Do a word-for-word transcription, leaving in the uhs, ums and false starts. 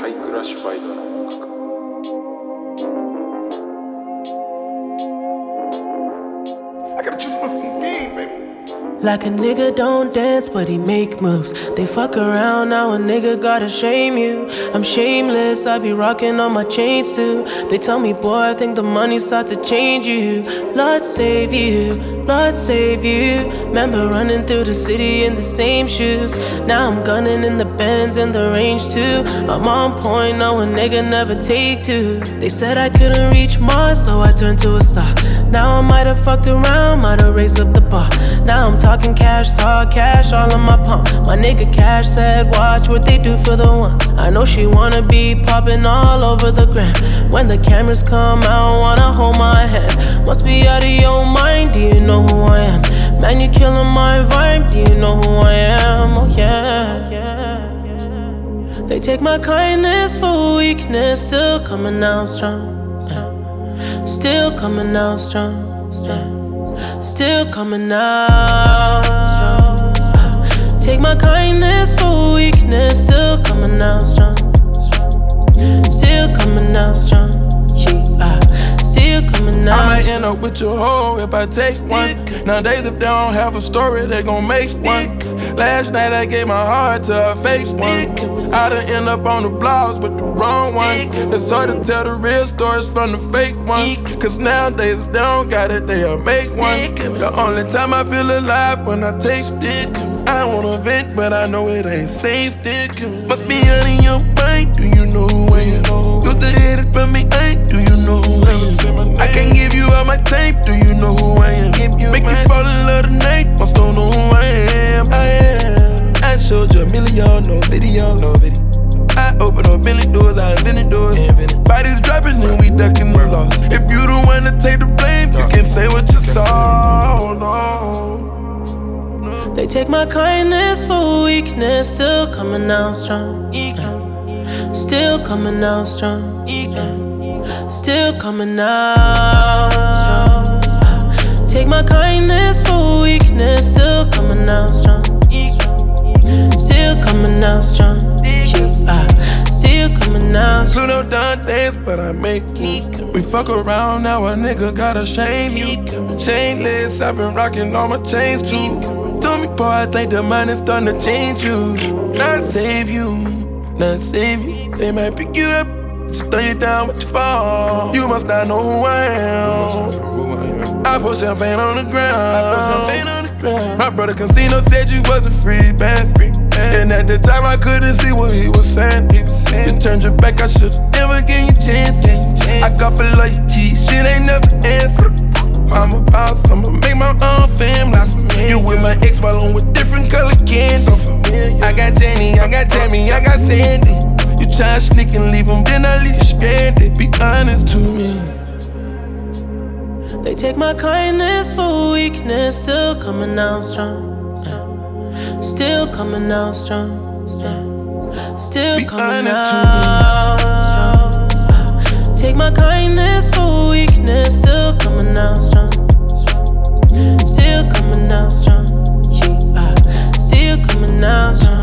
ハイクラッシュバイドの音楽。I gotta choose my fucking game, baby. Like a nigga don't dance, but he make moves. They fuck around, now a nigga gotta shame you. I'm shameless, I be rocking on my chains too. They tell me, boy, I think the money start to change you. Lord save you, Lord save you. Remember running through the city in the same shoes. Now I'm gunning in the Benz and the range too. I'm on point, no a nigga never take two. They said I couldn't reach Mars, so I turned to a star. Now I might have fucked around, might have raised up the bar. Now I'm talking cash, talk cash, all in my palm. My nigga Cash said, watch what they do for the ones. I know she wanna be popping all over the gram. When the cameras come out, wanna hold my hand. Must be out of your mind, do you know who I am? Man, you're killing my vibe, do you know who I am? Oh yeah, yeah. They take my kindness for weakness, still coming out strong. Yeah. Still coming out strong. Yeah. Still coming out strong. Take my kindness for weakness, still coming out strong. Still coming out strong. Yeah. Still coming out. I might end up with your hoe if I take one. Nowadays if they don't have a story, they gon' make one. Last night I gave my heart to a fake one. I done end up on the blogs with the wrong one. It's hard to tell the real stories from the fake ones. Cause nowadays if they don't got it, they'll make one. The only time I feel alive when I taste it. I don't wanna vent, but I know it ain't safe. Must be out in your mind, do you know who I am? You the hit it from me, ain't, do you know who I am? I can't give you all my tape, do you know who I am? Make you fall in love tonight, must don't know who I am. I am. I showed you a million, no video, no video. I open up Bentley doors, I invented doors. Bodies dropping and we ducking the loss. If you don't wanna take the blame, you can say what you saw. No. They take my kindness for weakness, still coming out strong. Yeah. Still coming out strong. Yeah. Still coming out strong. Take my kindness for weakness, still coming out strong. Still coming out strong. Yeah. Still coming out strong. Pluto done dance, but I make it. We fuck around, now a nigga gotta shame you. Chainless, I've been rocking all my chains too. Told me, boy, I think the money's starting to change you. Not save you, not save you. They might pick you up, just throw you down with your fall. You must not know who I am. I pour champagne on the ground. My brother Casino said you wasn't free, man. And at the time I couldn't see what he was saying. You turned your back, I should've never gave you a chance. I got for loyalty, shit ain't never answered. I'm a boss, I'ma make my own fam, not familiar. You with my ex while I'm with different color candy. So familiar. I got Jenny, I got Jamie, I got Sandy. You try sneak and leave them, then I leave you stranded. Be honest to me. They take my kindness for weakness, still coming out strong. Yeah. Still coming out strong. Yeah. Still Be coming honest out strong. Yeah. Take my kindness for weakness, still coming out strong. Still coming out strong. Yeah. Still coming out strong.